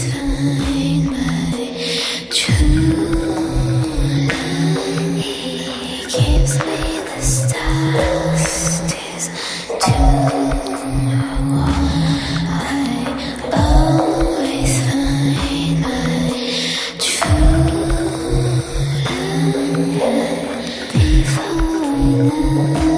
find my true love. He gives me the stars, tears tomorrow. I always find my true love before I know.